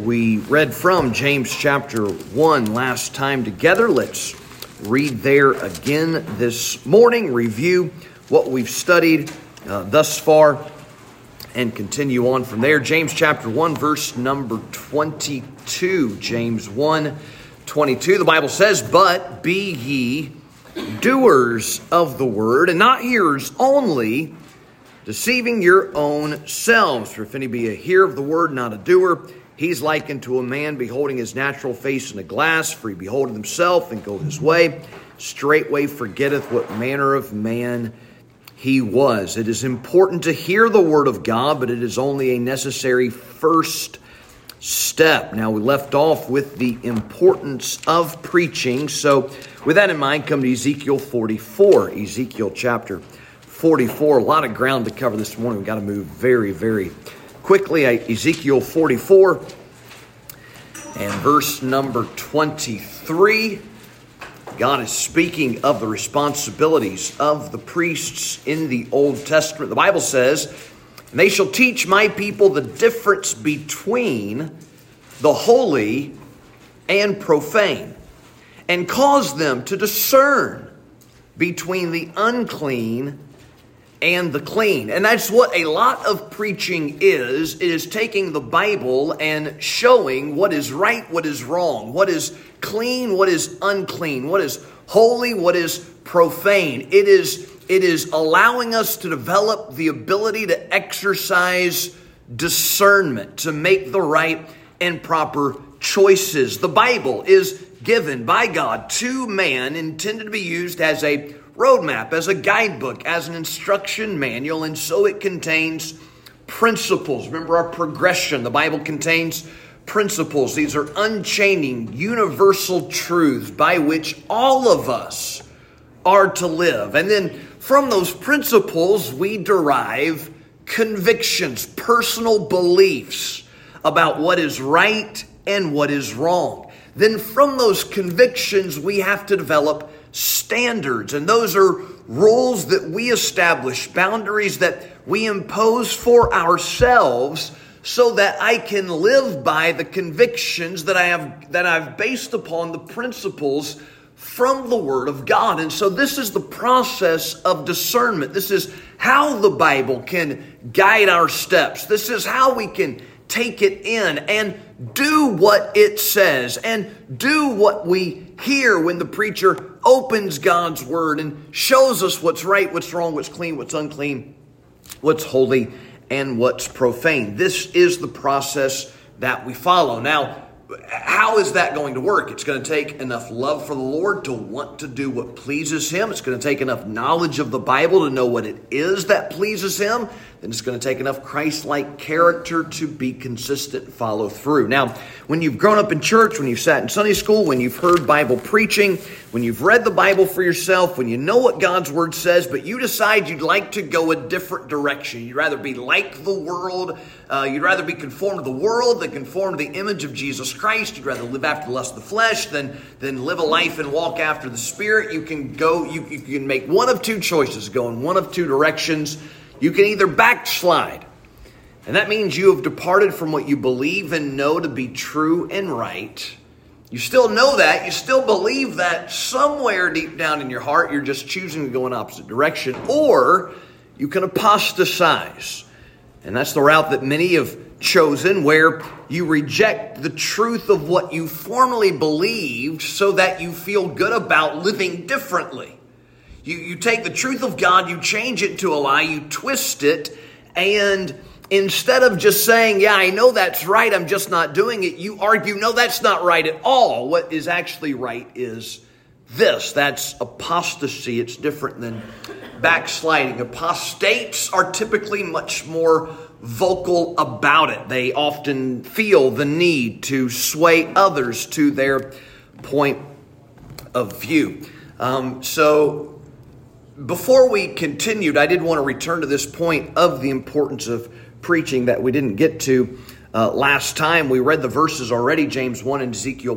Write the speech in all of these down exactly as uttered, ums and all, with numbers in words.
We read from James chapter one last time together. Let's read there again this morning, review what we've studied uh, thus far, and continue on from there. James chapter one, verse number twenty-two. James one, twenty-two. The Bible says, "But be ye doers of the word, and not hearers only, deceiving your own selves. For if any be a hearer of the word, not a doer, he's likened to a man beholding his natural face in a glass. For he beholdeth himself and goeth his way, straightway forgetteth what manner of man he was." It is important to hear the word of God, but it is only a necessary first step. Now, we left off with the importance of preaching. So with that in mind, come to Ezekiel forty-four. Ezekiel chapter forty-four. A lot of ground to cover this morning. We've got to move very, very quickly. Ezekiel forty-four and verse number twenty-three. God is speaking of the responsibilities of the priests in the Old Testament. The Bible says, "And they shall teach my people the difference between the holy and profane, and cause them to discern between the unclean and the clean." And that's what a lot of preaching is. It is taking the Bible and showing what is right, what is wrong, what is clean, what is unclean, what is holy, what is profane. It is, it is allowing us to develop the ability to exercise discernment, to make the right and proper choices. The Bible is given by God to man, intended to be used as a roadmap, as a guidebook, as an instruction manual, and so it contains principles. Remember our progression. The Bible contains principles. These are unchanging, universal truths by which all of us are to live. And then from those principles, we derive convictions, personal beliefs about what is right and what is wrong. Then from those convictions, we have to develop standards. And those are rules that we establish, boundaries that we impose for ourselves, so that I can live by the convictions that I have, that I've based upon the principles from the Word of God. And so this is the process of discernment. This is how the Bible can guide our steps. This is how we can take it in and do what it says, and do what we hear when the preacher opens God's Word and shows us what's right, what's wrong, what's clean, what's unclean, what's holy, and what's profane. This is the process that we follow. Now, how is that going to work? It's going to take enough love for the Lord to want to do what pleases Him. It's going to take enough knowledge of the Bible to know what it is that pleases Him. Then it's going to take enough Christ-like character to be consistent and follow through. Now, when you've grown up in church, when you've sat in Sunday school, when you've heard Bible preaching, when you've read the Bible for yourself, when you know what God's Word says, but you decide you'd like to go a different direction. You'd rather be like the world. Uh, you'd rather be conformed to the world than conformed to the image of Jesus Christ. You'd rather live after the lust of the flesh than, than live a life and walk after the Spirit. You can go, you, you can make one of two choices, go in one of two directions. You can either backslide, and that means you have departed from what you believe and know to be true and right. You still know that. You still believe that somewhere deep down in your heart. You're just choosing to go in opposite direction. Or you can apostatize. And that's the route that many have chosen, where you reject the truth of what you formerly believed so that you feel good about living differently. You, you take the truth of God, you change it to a lie, you twist it, and instead of just saying, yeah, I know that's right, I'm just not doing it, you argue, no, that's not right at all. What is actually right is this. That's apostasy. It's different than backsliding. Apostates are typically much more vocal about it. They often feel the need to sway others to their point of view. Um, so before we continued, I did want to return to this point of the importance of preaching that we didn't get to uh, last time. We read the verses already, James one and Ezekiel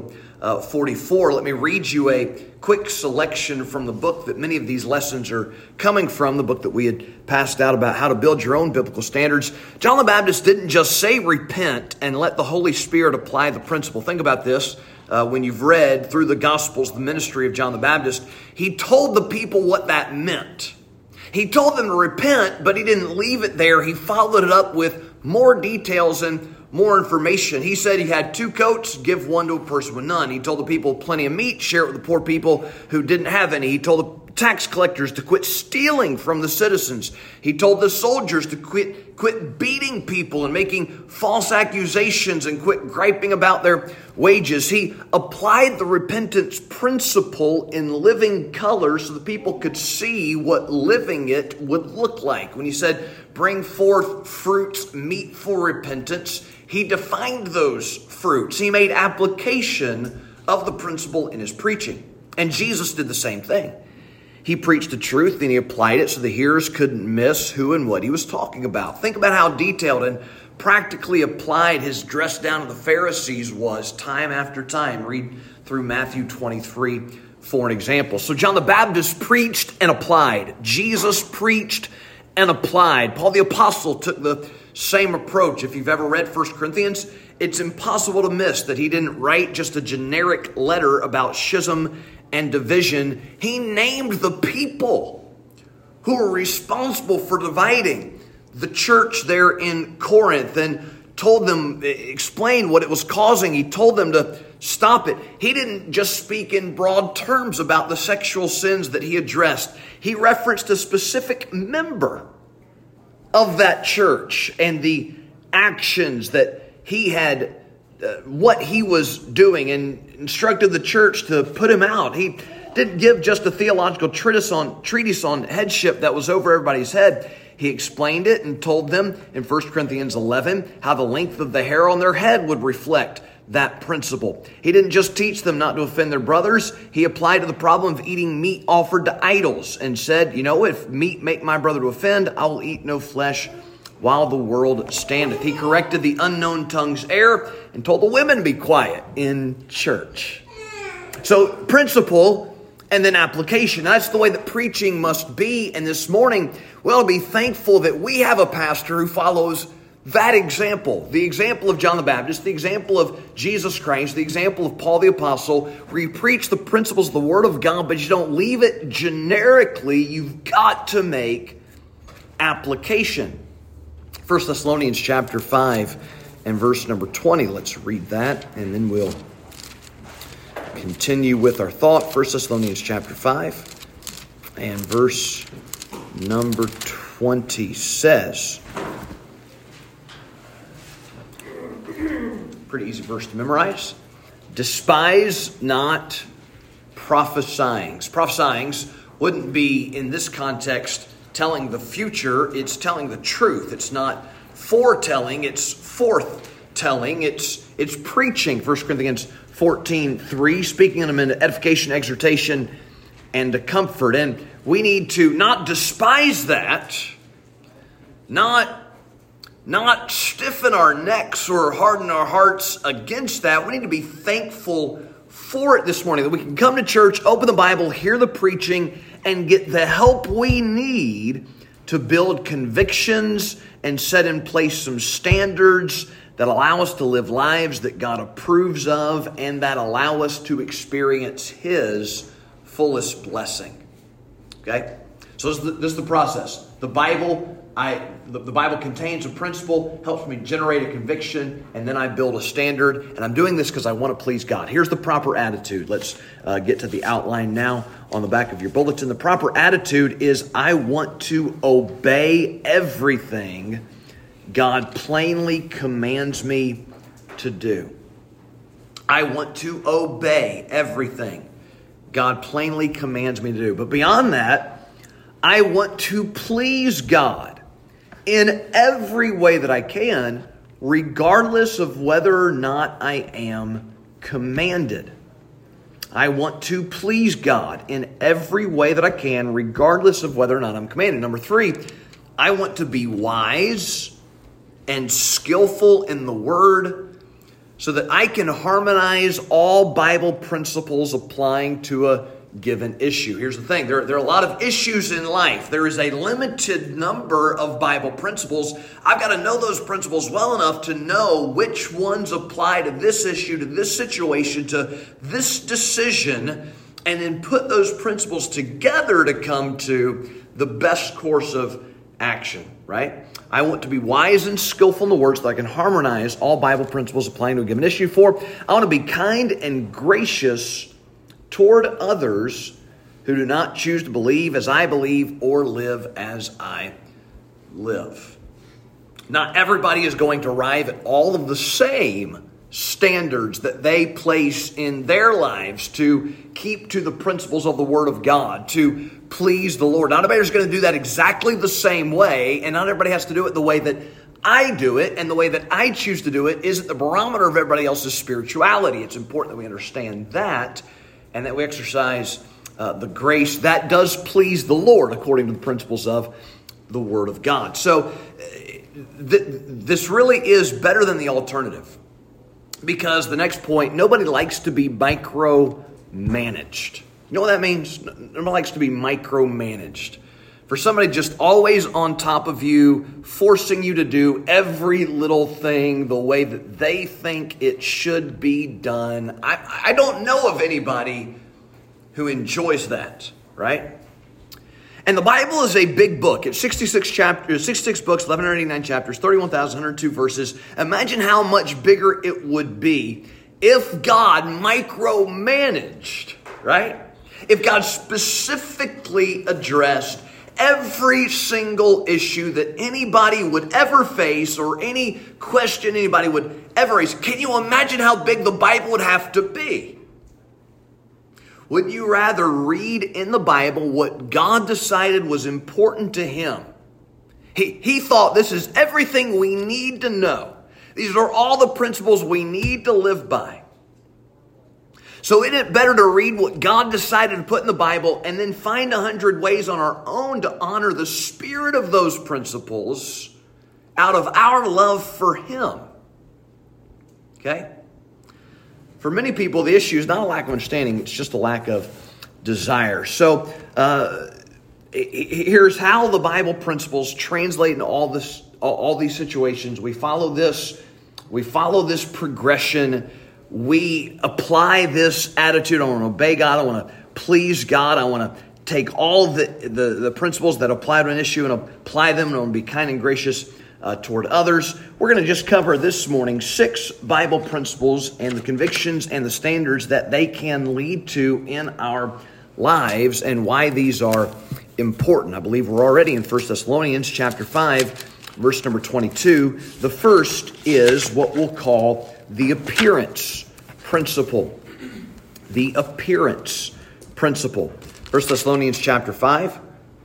uh, forty-four. Let me read you a quick selection from the book that many of these lessons are coming from, the book that we had passed out about how to build your own biblical standards. John the Baptist didn't just say repent and let the Holy Spirit apply the principle. Think about this. Uh, when you've read through the Gospels the ministry of John the Baptist, he told the people what that meant. He told them to repent, but he didn't leave it there. He followed it up with more details and more information. He said he had two coats, give one to a person with none. He told the people plenty of meat, share it with the poor people who didn't have any. He told the tax collectors to quit stealing from the citizens. He told the soldiers to quit quit beating people and making false accusations and quit griping about their wages. He applied the repentance principle in living color so the people could see what living it would look like. When he said, bring forth fruits meet for repentance, he defined those fruits. He made application of the principle in his preaching. And Jesus did the same thing. He preached the truth and he applied it so the hearers couldn't miss who and what he was talking about. Think about how detailed and practically applied his dress down to the Pharisees was time after time. Read through Matthew twenty-three for an example. So John the Baptist preached and applied. Jesus preached and applied. Paul the Apostle took the same approach. If you've ever read First Corinthians, it's impossible to miss that he didn't write just a generic letter about schism and division. He named the people who were responsible for dividing the church there in Corinth and told them, explained what it was causing. He told them to stop it. He didn't just speak in broad terms about the sexual sins that he addressed. He referenced a specific member of that church and the actions that he had, uh, what he was doing, and instructed the church to put him out. He didn't give just a theological treatise on, treatise on headship that was over everybody's head. He explained it and told them in First Corinthians eleven how the length of the hair on their head would reflect that principle. He didn't just teach them not to offend their brothers. He applied to the problem of eating meat offered to idols and said, you know, if meat make my brother to offend, I will eat no flesh while the world standeth. He corrected the unknown tongue's error and told the women to be quiet in church. So principle and then application. That's the way that preaching must be. And this morning, we'll be thankful that we have a pastor who follows that example. The example of John the Baptist, the example of Jesus Christ, the example of Paul the Apostle, where you preach the principles of the Word of God, but you don't leave it generically. You've got to make application. First Thessalonians chapter five and verse number twenty. Let's read that and then we'll continue with our thought. First Thessalonians chapter five and verse number twenty says, pretty easy verse to memorize. Despise not prophesyings. Prophesyings wouldn't be in this context telling the future, it's telling the truth. It's not foretelling, it's forthtelling. It's it's preaching. First Corinthians fourteen three, speaking of them into edification, exhortation, and to comfort. And we need to not despise that, not, not stiffen our necks or harden our hearts against that. We need to be thankful for it this morning, that we can come to church, open the Bible, hear the preaching, and get the help we need to build convictions and set in place some standards that allow us to live lives that God approves of and that allow us to experience His fullest blessing. Okay? So this is the, this is the process. The Bible, I the, the Bible contains a principle, helps me generate a conviction, and then I build a standard. And I'm doing this because I want to please God. Here's the proper attitude. Let's uh, get to the outline now on the back of your bulletin. The proper attitude is I want to obey everything God plainly commands me to do. I want to obey everything God plainly commands me to do. But beyond that, I want to please God in every way that I can, regardless of whether or not I am commanded. I want to please God in every way that I can, regardless of whether or not I'm commanded. Number three, I want to be wise and skillful in the word so that I can harmonize all Bible principles applying to a given issue. Here's the thing. There, there are a lot of issues in life. There is a limited number of Bible principles. I've got to know those principles well enough to know which ones apply to this issue, to this situation, to this decision, and then put those principles together to come to the best course of action, right? I want to be wise and skillful in the word so that I can harmonize all Bible principles applying to a given issue. Four, I want to be kind and gracious toward others who do not choose to believe as I believe or live as I live. Not everybody is going to arrive at all of the same standards that they place in their lives to keep to the principles of the Word of God, to please the Lord. Not everybody's going to do that exactly the same way, and not everybody has to do it the way that I do it, and the way that I choose to do it isn't the barometer of everybody else's spirituality. It's important that we understand that, and that we exercise uh, the grace that does please the Lord according to the principles of the Word of God. So th- this really is better than the alternative, because the next point, nobody likes to be micromanaged. You know what that means? Nobody likes to be micromanaged. For somebody just always on top of you, forcing you to do every little thing the way that they think it should be done. I, I don't know of anybody who enjoys that, right? And the Bible is a big book. It's sixty-six chapters, sixty-six books, eleven eighty-nine chapters, thirty-one thousand one hundred two verses. Imagine how much bigger it would be if God micromanaged, right? If God specifically addressed every single issue that anybody would ever face, or any question anybody would ever raise. Can you imagine how big the Bible would have to be? Would you rather read in the Bible what God decided was important to Him? He, he thought this is everything we need to know. These are all the principles we need to live by. So isn't it better to read what God decided to put in the Bible and then find a hundred ways on our own to honor the spirit of those principles out of our love for Him? Okay? For many people, the issue is not a lack of understanding, it's just a lack of desire. So uh, here's how the Bible principles translate into all this, all these situations. We follow this, we follow this progression. We apply this attitude. I want to obey God. I want to please God. I want to take all the, the, the principles that apply to an issue and apply them, and I want to be kind and gracious uh, toward others. We're going to just cover this morning six Bible principles and the convictions and the standards that they can lead to in our lives, and why these are important. I believe we're already in First Thessalonians chapter five, verse number twenty-two. The first is what we'll call the appearance principle. The appearance principle. First Thessalonians chapter five.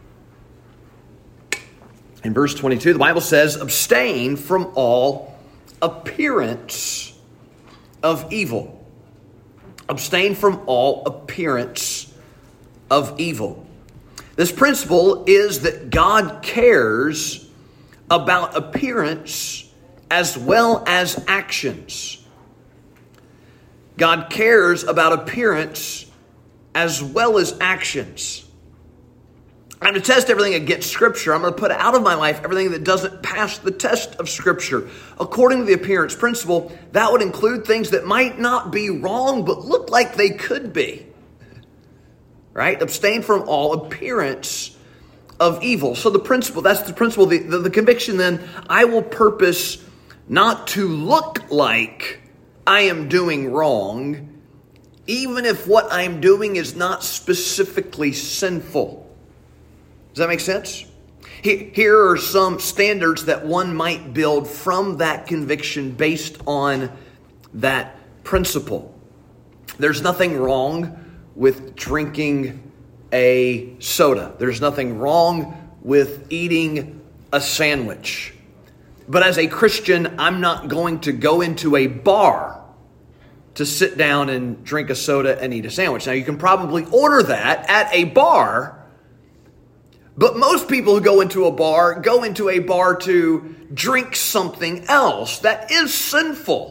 In verse twenty-two, the Bible says, abstain from all appearance of evil. Abstain from all appearance of evil. This principle is that God cares about appearance as well as actions. God cares about appearance as well as actions. I'm going to test everything against Scripture. I'm going to put out of my life everything that doesn't pass the test of Scripture. According to the appearance principle, that would include things that might not be wrong, but look like they could be. Right? Abstain from all appearance of evil. So the principle, that's the principle. The, the, the conviction then, I will purpose not to look like I am doing wrong, even if what I'm doing is not specifically sinful. Does that make sense? Here are some standards that one might build from that conviction based on that principle. There's nothing wrong with drinking a soda. There's nothing wrong with eating a sandwich. But as a Christian, I'm not going to go into a bar to sit down and drink a soda and eat a sandwich. Now, you can probably order that at a bar, but most people who go into a bar go into a bar to drink something else that is sinful.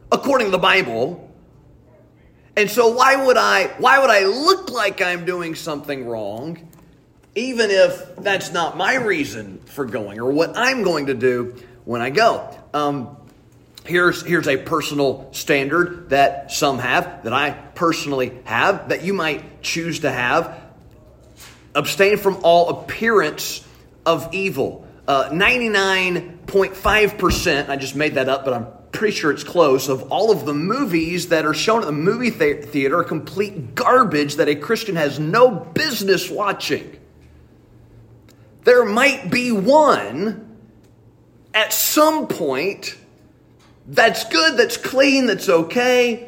according to the Bible. And so why would I why would I look like I'm doing something wrong, even if that's not my reason for going or what I'm going to do when I go? Um, here's here's a personal standard that some have, that I personally have, that you might choose to have. Abstain from all appearance of evil. Uh, ninety-nine point five percent, I just made that up, but I'm pretty sure it's close, of all of the movies that are shown at the movie th- theater are complete garbage that a Christian has no business watching. There might be one at some point that's good, that's clean, that's okay.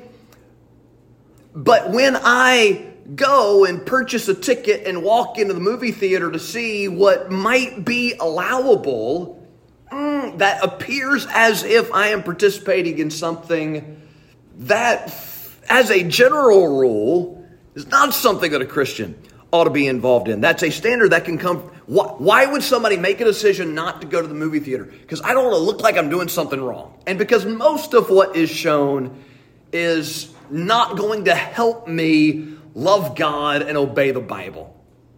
But when I go and purchase a ticket and walk into the movie theater to see what might be allowable, mm, that appears as if I am participating in something that, as a general rule, is not something that a Christian ought to be involved in. That's a standard that can come. Why would somebody make a decision not to go to the movie theater? Because I don't want to look like I'm doing something wrong. And because most of what is shown is not going to help me love God and obey the Bible.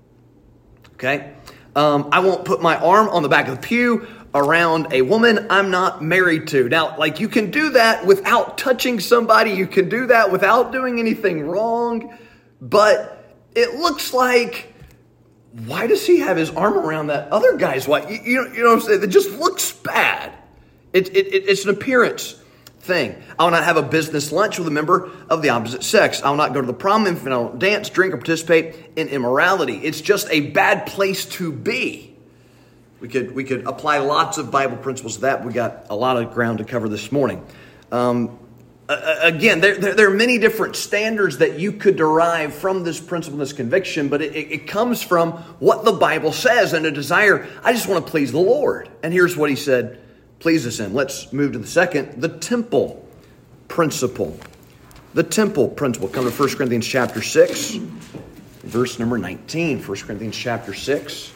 Okay? Um, I won't put my arm on the back of the pew around a woman I'm not married to. Now, like, you can do that without touching somebody. You can do that without doing anything wrong. But it looks like, why does he have his arm around that other guy's wife? You, you, know, you know what I'm saying? It just looks bad. It, it, it, it's an appearance thing. I will not have a business lunch with a member of the opposite sex. I will not go to the prom if I don't dance, drink, or participate in immorality. It's just a bad place to be. We could we could apply lots of Bible principles to that. We got a lot of ground to cover this morning. Um, again, there, there, there are many different standards that you could derive from this principle, this conviction, but it, it comes from what the Bible says and a desire. I just want to please the Lord. And here's what he said pleases him. Let's move to the second, the temple principle. The temple principle. Come to First Corinthians chapter six, verse number nineteen. First Corinthians chapter six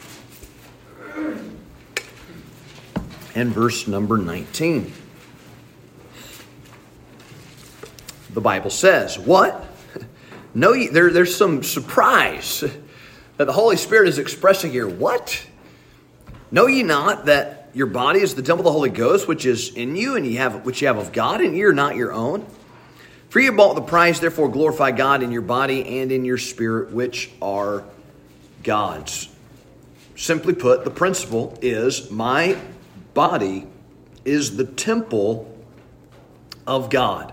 and verse number nineteen. The Bible says, what? No, there, there's some surprise that the Holy Spirit is expressing here. What? Know ye not that your body is the temple of the Holy Ghost, which is in you, and ye have which you have of God, and ye are not your own? For ye are bought with a price, therefore glorify God in your body and in your spirit, which are God's. Simply put, the principle is my body is the temple of God.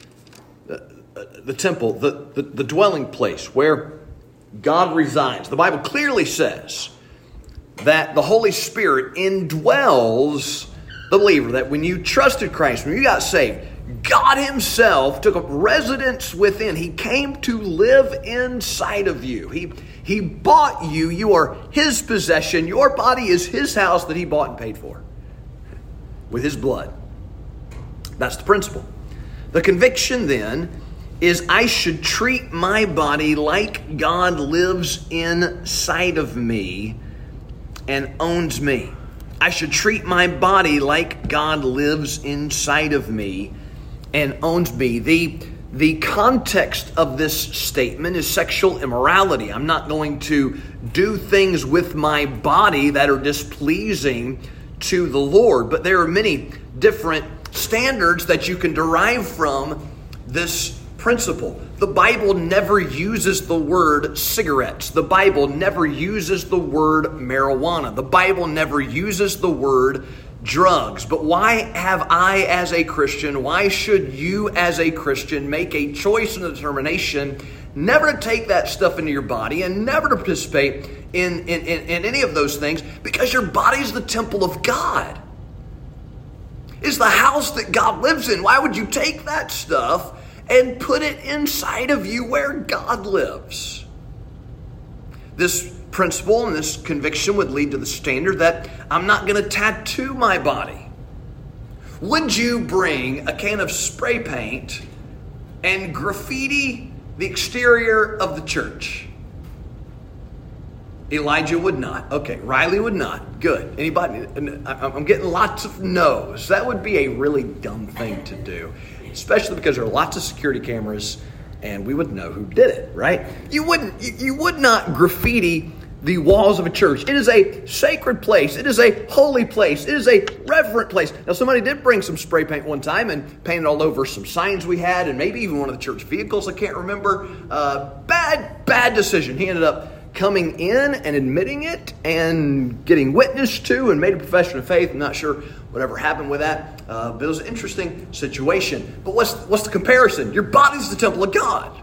The temple, the, the, the dwelling place where God resides. The Bible clearly says that the Holy Spirit indwells the believer, that when you trusted Christ, when you got saved, God himself took up residence within. He came to live inside of you. He, he bought you. You are his possession. Your body is his house that he bought and paid for with his blood. That's the principle. The conviction then is I should treat my body like God lives inside of me and owns me. I should treat my body like God lives inside of me and owns me. The, the context of this statement is sexual immorality. I'm not going to do things with my body that are displeasing to the Lord. But there are many different standards that you can derive from this principle. The Bible never uses the word cigarettes. The Bible never uses the word marijuana. The Bible never uses the word drugs. But why have I as a Christian, why should you as a Christian make a choice and a determination never to take that stuff into your body and never to participate in, in, in, in any of those things? Because your body is the temple of God. It's the house that God lives in. Why would you take that stuff and put it inside of you where God lives? This principle and this conviction would lead to the standard that I'm not going to tattoo my body. Would you bring a can of spray paint and graffiti the exterior of the church? Elijah would not. Okay, Riley would not. Good. Anybody? I'm getting lots of no's. That would be a really dumb thing to do, especially because there are lots of security cameras and we would know who did it, right? You wouldn't, you, you would not graffiti the walls of a church. It is a sacred place. It is a holy place. It is a reverent place. Now, somebody did bring some spray paint one time and painted all over some signs we had, and maybe even one of the church vehicles. I can't remember. Uh, bad, bad decision. He ended up coming in and admitting it and getting witnessed to and made a profession of faith. I'm not sure whatever happened with that, uh, but it was an interesting situation. But what's what's the comparison? Your body's the temple of God.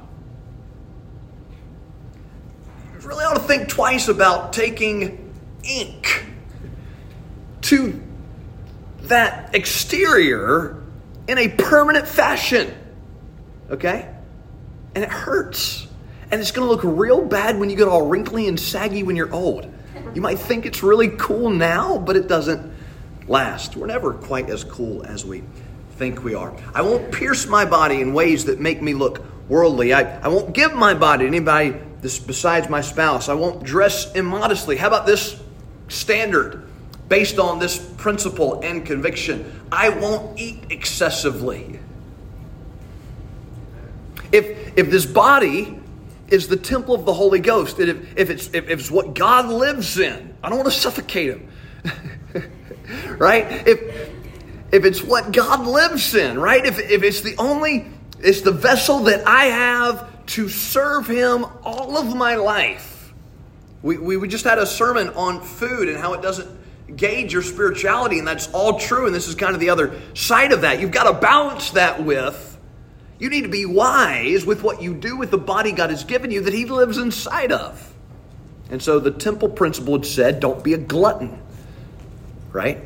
You really ought to think twice about taking ink to that exterior in a permanent fashion. Okay? And it hurts. And it's going to look real bad when you get all wrinkly and saggy when you're old. You might think it's really cool now, but it doesn't last. We're never quite as cool as we think we are. I won't pierce my body in ways that make me look worldly. I, I won't give my body to anybody this besides my spouse. I won't dress immodestly. How about this standard based on this principle and conviction? I won't eat excessively. If if this body is the temple of the Holy Ghost, and if, if it's if, if it's what God lives in, I don't want to suffocate him. Right? If if it's what God lives in, right? If if it's the only, it's the vessel that I have to serve him all of my life. We, we we just had a sermon on food and how it doesn't gauge your spirituality, and that's all true, and this is kind of the other side of that. You've got to balance that with, you need to be wise with what you do with the body God has given you that he lives inside of. And so the temple principle had said, don't be a glutton, right?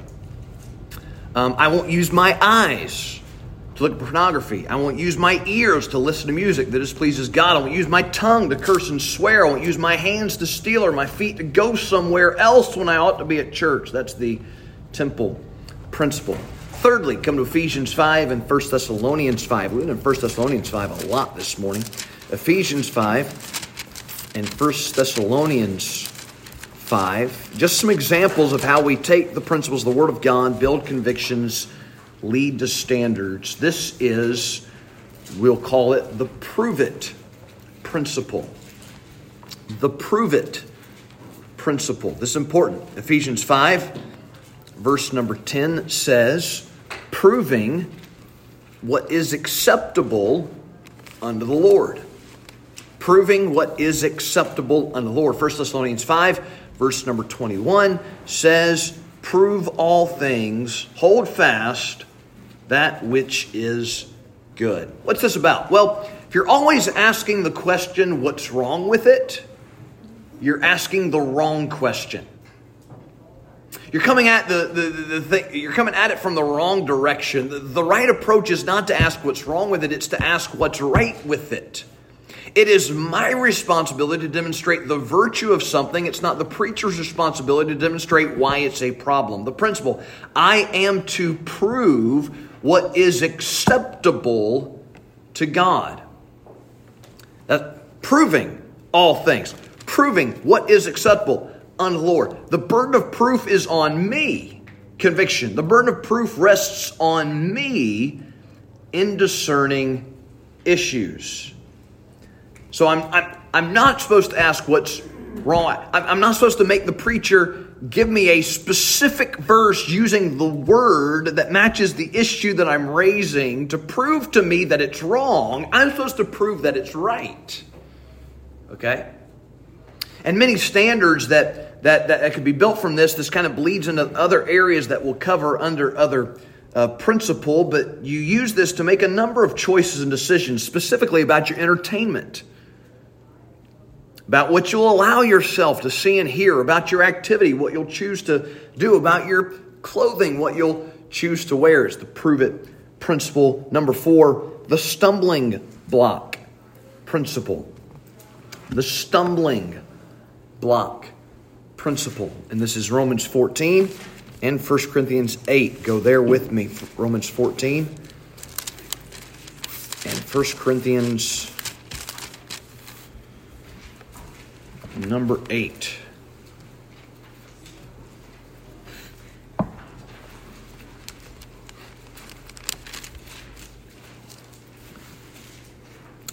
Um, I won't use my eyes to look at pornography. I won't use my ears to listen to music that displeases God. I won't use my tongue to curse and swear. I won't use my hands to steal or my feet to go somewhere else when I ought to be at church. That's the temple principle. Thirdly, come to Ephesians five and First Thessalonians five. We've been in First Thessalonians five a lot this morning. Ephesians five and First Thessalonians five. Just some examples of how we take the principles of the Word of God, build convictions, lead to standards. This is, we'll call it the prove it principle. The prove it principle. This is important. Ephesians five, verse number ten says, proving what is acceptable unto the Lord. Proving what is acceptable unto the Lord. First Thessalonians five, verse number twenty-one says, prove all things, hold fast that which is good. What's this about? Well, if you're always asking the question, what's wrong with it? You're asking the wrong question. You're coming at the, the, the, the thing, you're coming at it from the wrong direction. The, the right approach is not to ask what's wrong with it, it's to ask what's right with it. It is my responsibility to demonstrate the virtue of something. It's not the preacher's responsibility to demonstrate why it's a problem. The principle, I am to prove what is acceptable to God. That's proving all things. Proving what is acceptable unto the Lord. The burden of proof is on me. Conviction. The burden of proof rests on me in discerning issues. So I'm I'm I'm not supposed to ask what's wrong. I'm, I'm not supposed to make the preacher give me a specific verse using the word that matches the issue that I'm raising to prove to me that it's wrong. I'm supposed to prove that it's right. Okay? And many standards that that that could be built from this. This kind of bleeds into other areas that we'll cover under other uh, principle. But you use this to make a number of choices and decisions, specifically about your entertainment, about what you'll allow yourself to see and hear, about your activity, what you'll choose to do, about your clothing, what you'll choose to wear. Is the prove it principle. Number four, the stumbling block principle. The stumbling block principle. And this is Romans fourteen and First Corinthians eight. Go there with me. Romans fourteen and First Corinthians number eight.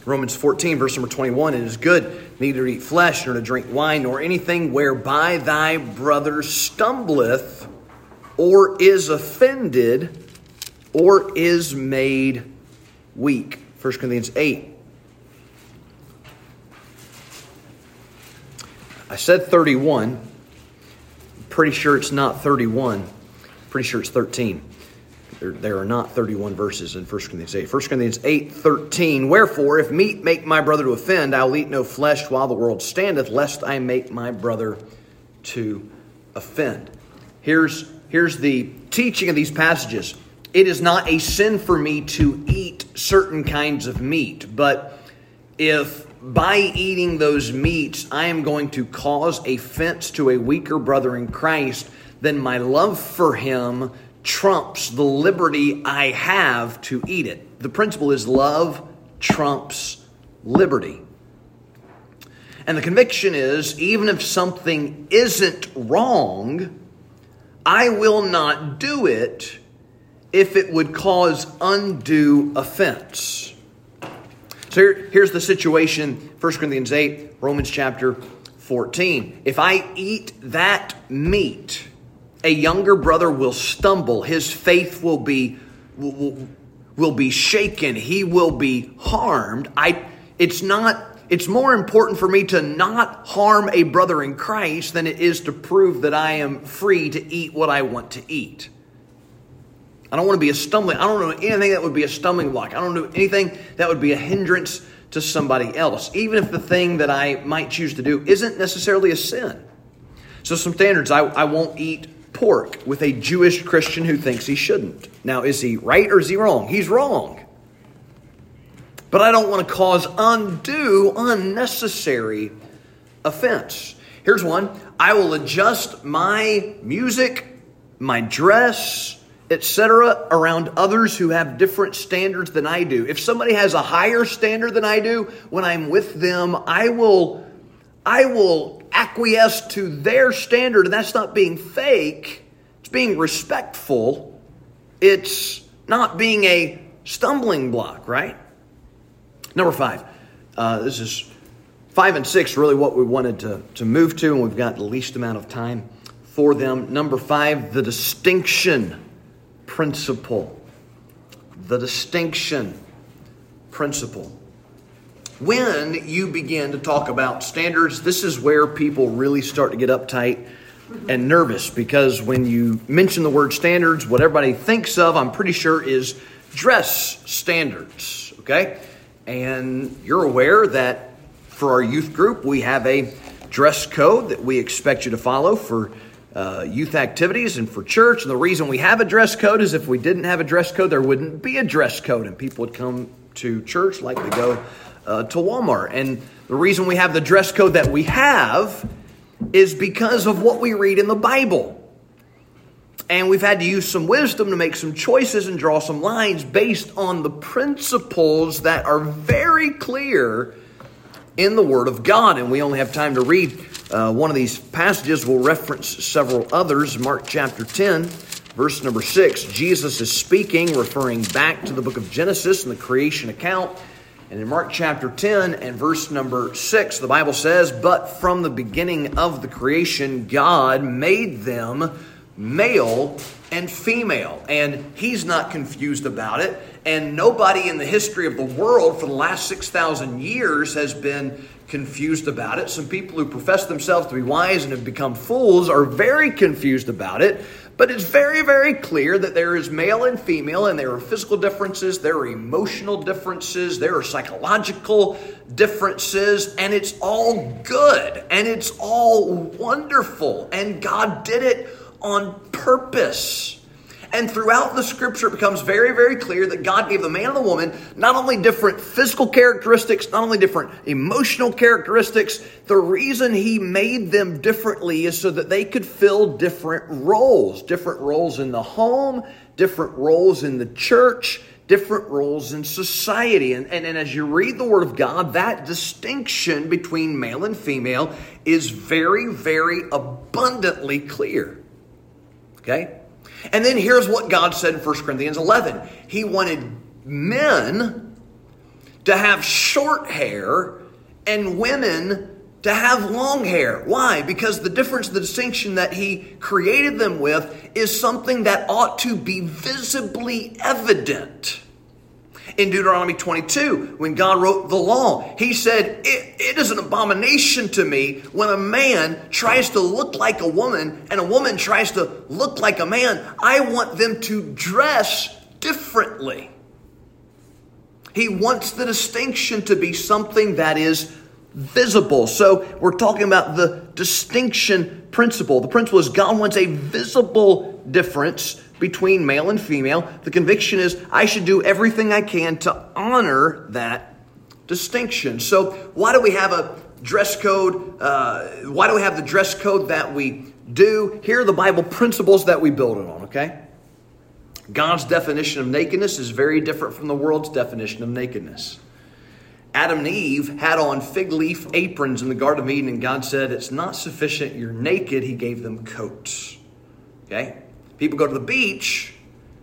Romans fourteen, verse number twenty-one, it is good neither to eat flesh, nor to drink wine, nor anything whereby thy brother stumbleth, or is offended, or is made weak. First Corinthians eight. I said thirty-one. I'm pretty sure it's not thirty-one. Pretty sure it's thirteen. There, there are not thirty-one verses in First Corinthians eight. First Corinthians eight thirteen. Wherefore, if meat make my brother to offend, I will eat no flesh while the world standeth, lest I make my brother to offend. Here's, here's the teaching of these passages. It is not a sin for me to eat certain kinds of meat, but if by eating those meats I am going to cause offense to a weaker brother in Christ, then my love for him trumps the liberty I have to eat it. The principle is love trumps liberty. And the conviction is, even if something isn't wrong, I will not do it if it would cause undue offense. So here, here's the situation, First Corinthians eight, Romans chapter fourteen. If I eat that meat, a younger brother will stumble. His faith will be will, will be shaken. He will be harmed. I. It's not. It's more important for me to not harm a brother in Christ than it is to prove that I am free to eat what I want to eat. I don't want to be a stumbling. I don't know anything that would be a stumbling block. I don't do anything that would be a hindrance to somebody else, even if the thing that I might choose to do isn't necessarily a sin. So some standards: I, I won't eat pork with a Jewish Christian who thinks he shouldn't. Now, is he right or is he wrong? He's wrong. But I don't want to cause undue, unnecessary offense. Here's one. I will adjust my music, my dress, et cetera around others who have different standards than I do. If somebody has a higher standard than I do, when I'm with them, I will, I will acquiesce to their standard, and that's not being fake. It's being respectful. It's not being a stumbling block, right? Number five. Uh, this is five and six, really what we wanted to, to move to, and we've got the least amount of time for them. Number five, the distinction principle. The distinction principle. When you begin to talk about standards, this is where people really start to get uptight and nervous, because when you mention the word standards, what everybody thinks of, I'm pretty sure, is dress standards, okay? And you're aware that for our youth group, we have a dress code that we expect you to follow for uh, youth activities and for church. And the reason we have a dress code is if we didn't have a dress code, there wouldn't be a dress code, and people would come to church like they go Uh, to Walmart. And the reason we have the dress code that we have is because of what we read in the Bible. And we've had to use some wisdom to make some choices and draw some lines based on the principles that are very clear in the Word of God. And we only have time to read uh, one of these passages. We'll reference several others. Mark chapter ten, verse number six. Jesus is speaking, referring back to the book of Genesis and the creation account. And in Mark chapter ten and verse number six, the Bible says, "But from the beginning of the creation, God made them male and female." And he's not confused about it. And nobody in the history of the world for the last six thousand years has been confused about it. Some people who profess themselves to be wise and have become fools are very confused about it. But it's very, very clear that there is male and female, and there are physical differences, there are emotional differences, there are psychological differences, and it's all good, and it's all wonderful, and God did it on purpose. And throughout the scripture, it becomes very, very clear that God gave the man and the woman not only different physical characteristics, not only different emotional characteristics. The reason he made them differently is so that they could fill different roles. Different roles in the home, different roles in the church, different roles in society. And, and, and as you read the Word of God, that distinction between male and female is very, very abundantly clear. Okay? And then here's what God said in First Corinthians eleven. He wanted men to have short hair and women to have long hair. Why? Because the difference, the distinction that he created them with is something that ought to be visibly evident. In Deuteronomy twenty-two, when God wrote the law, he said, it, it is an abomination to me when a man tries to look like a woman and a woman tries to look like a man. I want them to dress differently. He wants the distinction to be something that is visible. So we're talking about the distinction principle. The principle is God wants a visible difference between male and female. The conviction is I should do everything I can to honor that distinction. So why do we have a dress code? Uh, why do we have the dress code that we do? Here are the Bible principles that we build it on, okay? God's definition of nakedness is very different from the world's definition of nakedness. Adam and Eve had on fig leaf aprons in the Garden of Eden, and God said, it's not sufficient, you're naked. He gave them coats, okay? People go to the beach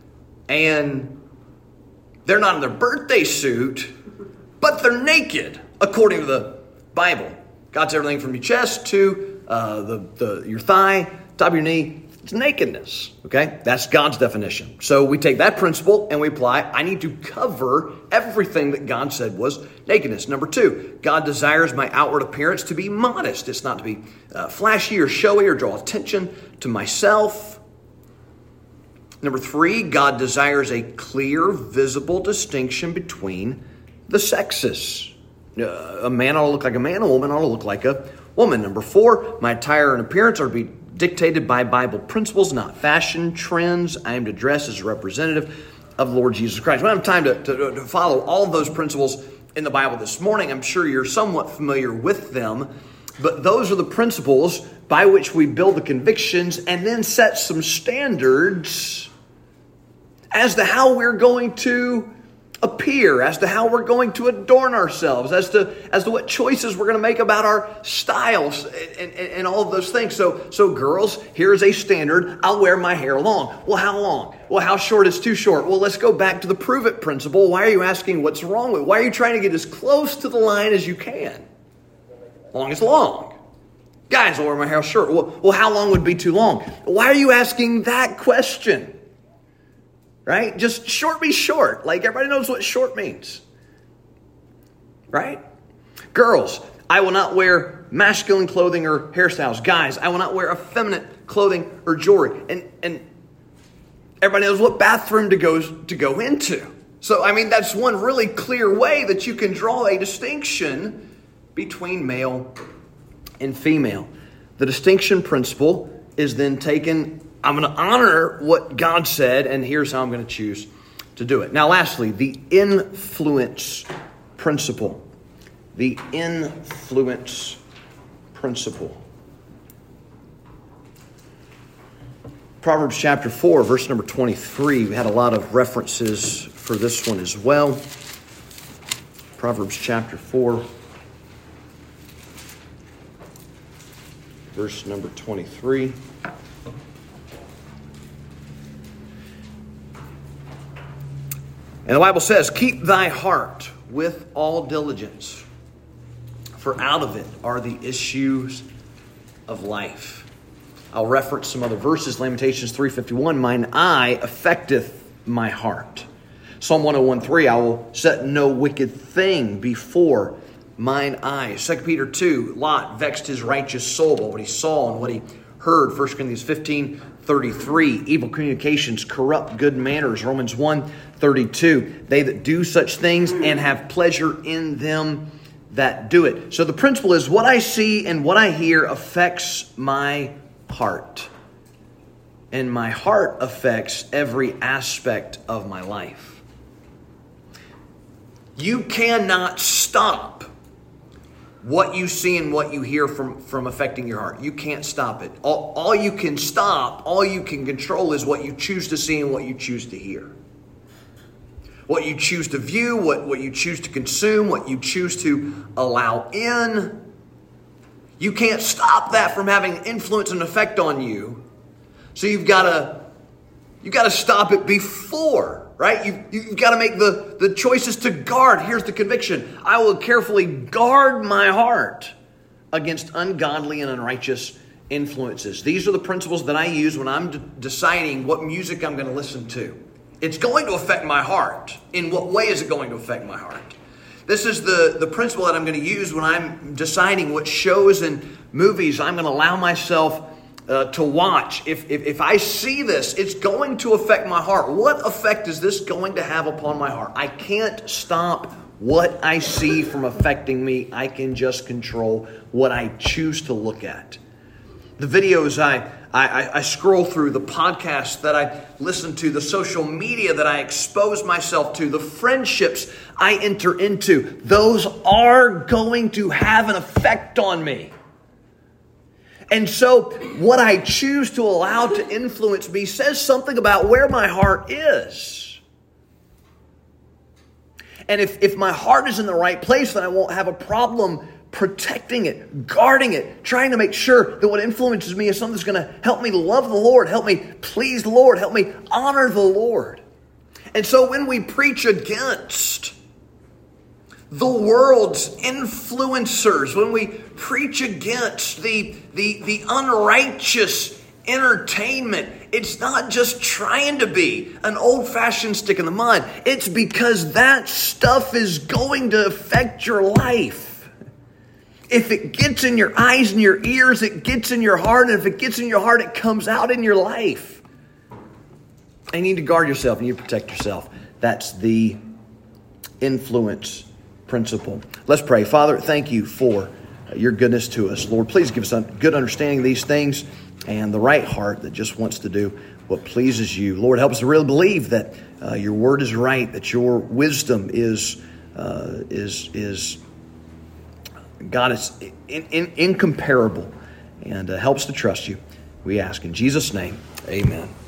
and they're not in their birthday suit, but they're naked, according to the Bible. God's everything from your chest to uh, the, the your thigh, top of your knee. It's nakedness, okay? That's God's definition. So we take that principle and we apply, I need to cover everything that God said was nakedness. Number two, God desires my outward appearance to be modest. It's not to be uh, flashy or showy or draw attention to myself. Number three, God desires a clear, visible distinction between the sexes. Uh, a man ought to look like a man, a woman ought to look like a woman. Number four, my attire and appearance are to be dictated by Bible principles, not fashion trends. I am to dress as a representative of the Lord Jesus Christ. We don't have time to, to, to follow all of those principles in the Bible this morning. I'm sure you're somewhat familiar with them, but those are the principles by which we build the convictions and then set some standards as to how we're going to appear, as to how we're going to adorn ourselves, as to as to what choices we're going to make about our styles and, and, and all of those things. So, so girls, here's a standard. I'll wear my hair long. Well, how long? Well, how short is too short? Well, let's go back to the prove it principle. Why are you asking what's wrong with it? Why are you trying to get as close to the line as you can? Long is long. Guys, I'll wear my hair short. Well, well, how long would be too long? Why are you asking that question? Right? Just short be short. Like everybody knows what short means. Right? Girls, I will not wear masculine clothing or hairstyles. Guys, I will not wear effeminate clothing or jewelry. And and everybody knows what bathroom to go to go into. So, I mean, that's one really clear way that you can draw a distinction between male and female. The distinction principle is then taken. I'm going to honor what God said, and here's how I'm going to choose to do it. Now, lastly, the influence principle. The influence principle. Proverbs chapter four, verse number twenty-three. We had a lot of references for this one as well. Proverbs chapter four, verse number twenty-three. And the Bible says, keep thy heart with all diligence, for out of it are the issues of life. I'll reference some other verses. Lamentations three fifty-one, mine eye affecteth my heart. Psalm one oh one three, I will set no wicked thing before mine eyes. Second Peter two, Lot vexed his righteous soul by what he saw and what he heard. First Corinthians fifteen thirty-three, evil communications corrupt good manners. Romans one thirty-two, they that do such things and have pleasure in them that do it. So the principle is what I see and what I hear affects my heart. And my heart affects every aspect of my life. You cannot stop what you see and what you hear from, from affecting your heart. You can't stop it. All, all you can stop, all you can control is what you choose to see and what you choose to hear. What you choose to view, what, what you choose to consume, what you choose to allow in. You can't stop that from having influence and effect on you. So you've got to you've got to stop it before right? You, you've got to make the, the choices to guard. Here's the conviction. I will carefully guard my heart against ungodly and unrighteous influences. These are the principles that I use when I'm d- deciding what music I'm going to listen to. It's going to affect my heart. In what way is it going to affect my heart? This is the, the principle that I'm going to use when I'm deciding what shows and movies I'm going to allow myself uh, to watch. If, if, if I see this, it's going to affect my heart. What effect is this going to have upon my heart? I can't stop what I see from affecting me. I can just control what I choose to look at. The videos I, I, I scroll through, the podcasts that I listen to, the social media that I expose myself to, the friendships I enter into, those are going to have an effect on me. And so what I choose to allow to influence me says something about where my heart is. And if, if my heart is in the right place, then I won't have a problem protecting it, guarding it, trying to make sure that what influences me is something that's going to help me love the Lord, help me please the Lord, help me honor the Lord. And so when we preach against the world's influencers, when we preach against the, the, the unrighteous entertainment, it's not just trying to be an old-fashioned stick in the mud. It's because that stuff is going to affect your life. If it gets in your eyes and your ears, it gets in your heart. And if it gets in your heart, it comes out in your life. And you need to guard yourself. You need to protect yourself. That's the influence principle. Let's pray. Father, thank you for your goodness to us. Lord, please give us a good understanding of these things and the right heart that just wants to do what pleases you. Lord, help us to really believe that uh, your word is right, that your wisdom is uh, is is God, is in, in, incomparable, and uh, help us to trust you. We ask in Jesus' name, amen.